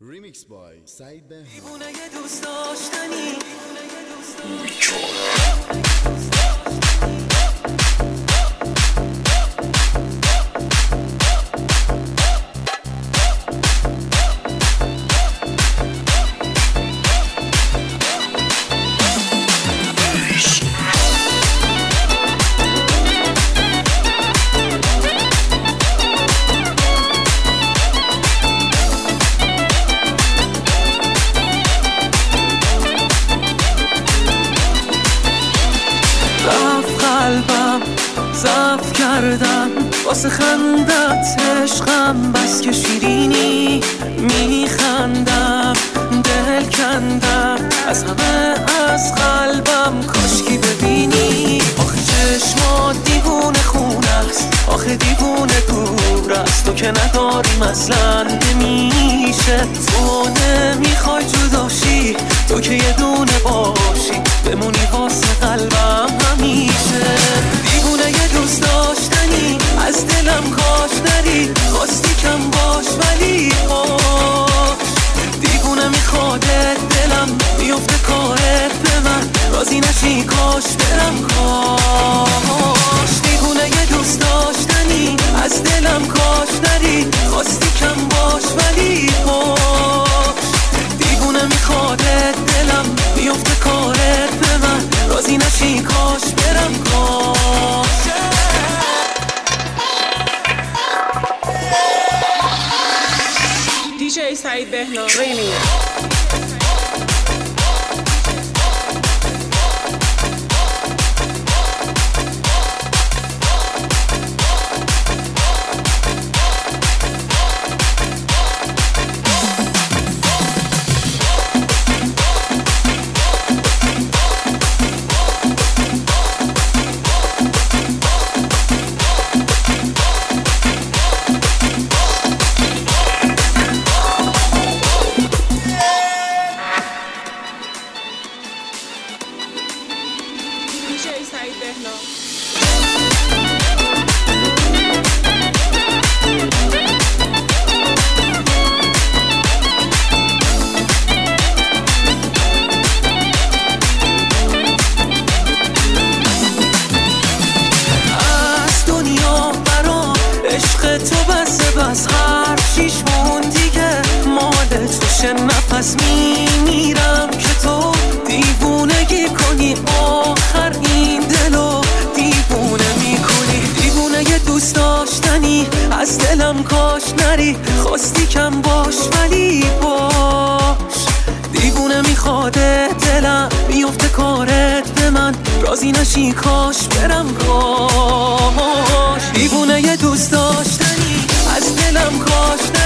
ریمیکس بای سعید بهنام. دیوونه یه دوست داشتنی قلبم ضعف کردم واسه خندت عشقم، بس که شیرینی میخندم، دل کندم از همه از قلبم، کاشکی ببینی آخه چشمات دیوونه خونه است، آخه دیوونه دور است، تو که نداریم اصلا نمیشه، تو نمیخوای جداشی، تو که یه دونه باشی بمونی واسه قلبم همیشه. دیوونه یه دوست داشتنی از دلم کاش نری، خواستی کم باش ولی باش، دیوونه میخوادت دلم میفته کارت به من، راضی نشی کاش برم کاش. دیوونه یه دوست داشتنی از دلم کاش نری، خواستی کم باش ولی باش، دیوونه میخوادت دلم میفته کارت به من، راضی نشی کاش برم کاش. دیجی سعید بهنام ریمیکس. دیجی سعید بهنام. از دنیا برام عشق تو بس هر چیش مون دیگه مال توشه، نفس میمیرم که تو دیوونگی کنی، آخر این دلو دیوونه میکنی. دیوونه یه دوست داشتنی از دلم کاش نری، خواستی کم باش ولی باش، دیوونه میخواده دلم میفته کارت به من، راضی نشی کاش برم کاش. دیوونه یه دوست داشتنی از دلم کاش نری،